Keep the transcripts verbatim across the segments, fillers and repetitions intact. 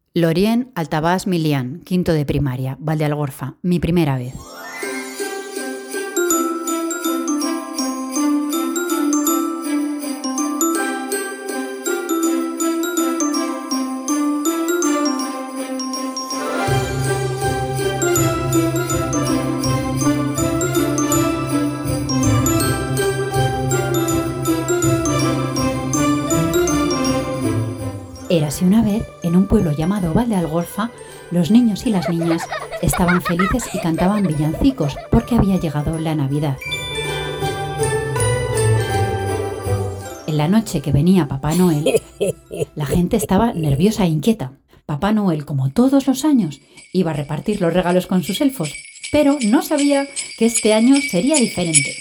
Lorien Altabás Milián, quinto de primaria, Valdealgorfa, mi primera vez. Érase una vez, en un pueblo llamado Valdealgorfa, los niños y las niñas estaban felices y cantaban villancicos porque había llegado la Navidad. En la noche que venía Papá Noel, la gente estaba nerviosa e inquieta. Papá Noel, como todos los años, iba a repartir los regalos con sus elfos, pero no sabía que este año sería diferente.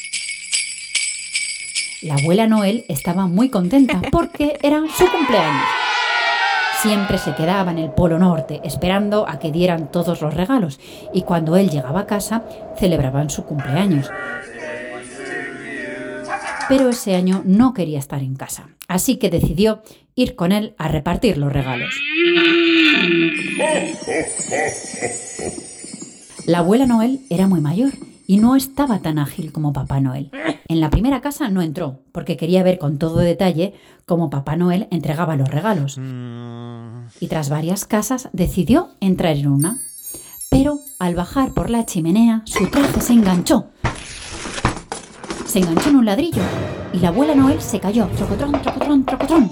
La abuela Noel estaba muy contenta porque era su cumpleaños. Siempre se quedaba en el Polo Norte esperando a que dieran todos los regalos y cuando él llegaba a casa celebraban su cumpleaños. Pero ese año no quería estar en casa, así que decidió ir con él a repartir los regalos. La abuela Noel era muy mayor y no estaba tan ágil como Papá Noel. En la primera casa no entró, porque quería ver con todo detalle cómo Papá Noel entregaba los regalos. Y tras varias casas decidió entrar en una. Pero al bajar por la chimenea, su traje se enganchó. Se enganchó en un ladrillo y la abuela Noel se cayó. Trocotrón, trocotrón, trocotrón.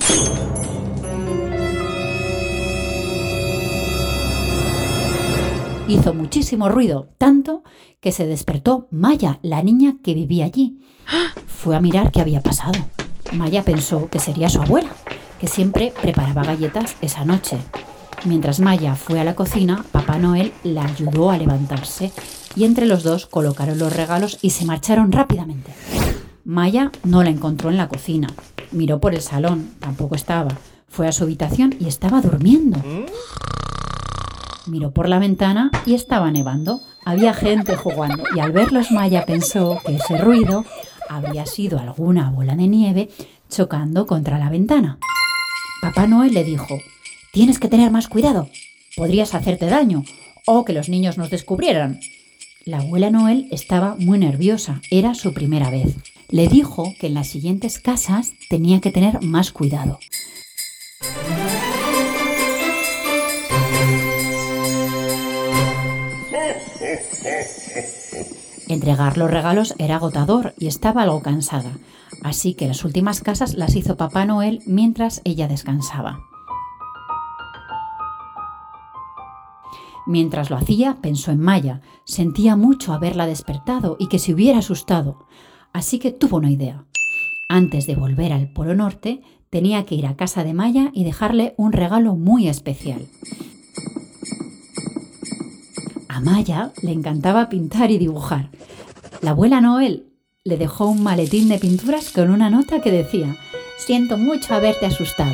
Hizo muchísimo ruido, tanto que se despertó Maya, la niña que vivía allí. Fue a mirar qué había pasado. Maya pensó que sería su abuela, que siempre preparaba galletas esa noche. Mientras Maya fue a la cocina, Papá Noel la ayudó a levantarse y entre los dos colocaron los regalos y se marcharon rápidamente. Maya no la encontró en la cocina. Miró por el salón, tampoco estaba. Fue a su habitación y estaba durmiendo. Miró por la ventana y estaba nevando. Había gente jugando y al verlos Maya pensó que ese ruido habría sido alguna bola de nieve chocando contra la ventana. Papá Noel le dijo: «Tienes que tener más cuidado, podrías hacerte daño o que los niños nos descubrieran». La abuela Noel estaba muy nerviosa, era su primera vez. Le dijo que en las siguientes casas tenía que tener más cuidado. Entregar los regalos era agotador y estaba algo cansada, así que las últimas casas las hizo Papá Noel mientras ella descansaba. Mientras lo hacía, pensó en Maya. Sentía mucho haberla despertado y que se hubiera asustado, así que tuvo una idea. Antes de volver al Polo Norte, tenía que ir a casa de Maya y dejarle un regalo muy especial. A Maya le encantaba pintar y dibujar. La abuela Noel le dejó un maletín de pinturas con una nota que decía: «Siento mucho haberte asustado».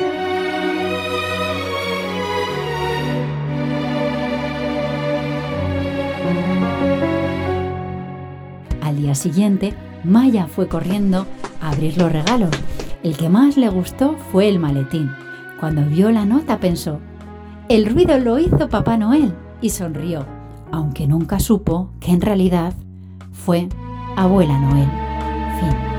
Al día siguiente, Maya fue corriendo a abrir los regalos. El que más le gustó fue el maletín. Cuando vio la nota pensó: «El ruido lo hizo Papá Noel», y sonrió, aunque nunca supo que en realidad fue Abuela Noel. Fin.